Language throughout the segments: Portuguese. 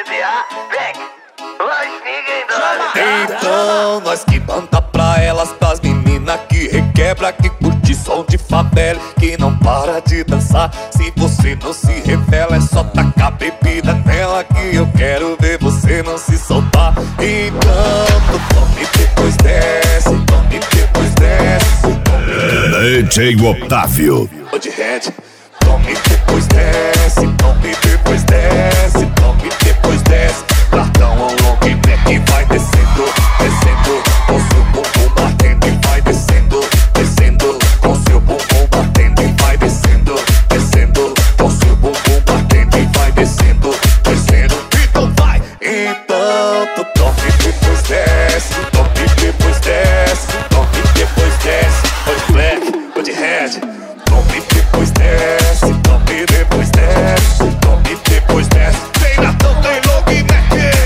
PBA, vem, nós ninguém dorme. Então nós que manda pra elas, pras meninas que requebra, que curte som de favela, que não para de dançar. Se você não se revela, é só tacar bebida nela, que eu quero ver você não se soltar. Então tu tome depois desce, tome depois desce. DJ Otávio. Ô de head, tome depois desce, tome depois desce, tome depois desce. Cartão ao long neck vai descendo, descendo, com seu bumbum batendo e vai descendo, descendo, com seu bumbum batendo e vai descendo, descendo, com seu bumbum batendo e vai descendo, descendo. Então vai, então tu tome depois desce, tome depois desce, tome depois desce. Ô de black, ô de head, tome depois desce, tome depois desce, tome depois desce. Vem na tão, tem long neck.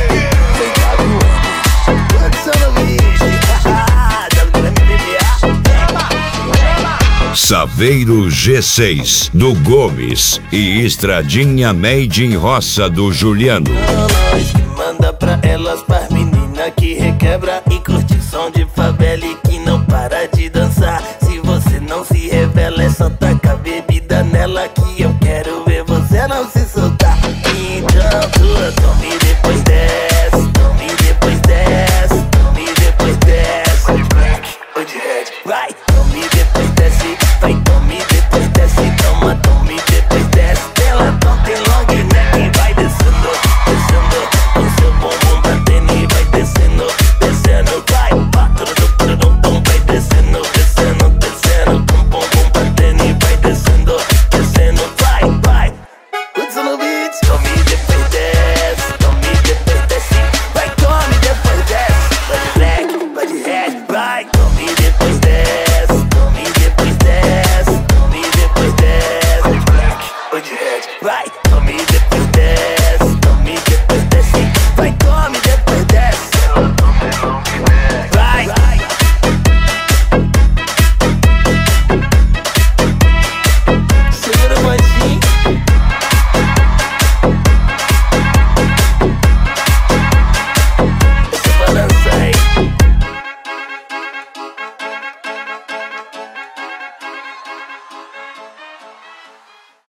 Saveiro G6 do Gomes e Estradinha Made in Roça do Juliano. Nós que manda pra elas, pras meninas que requebra e curte som de favela e que não para de dançar. Se você não se revela, é só tacar bebida nela, que eu quero ver você não se soltar. Então tu tome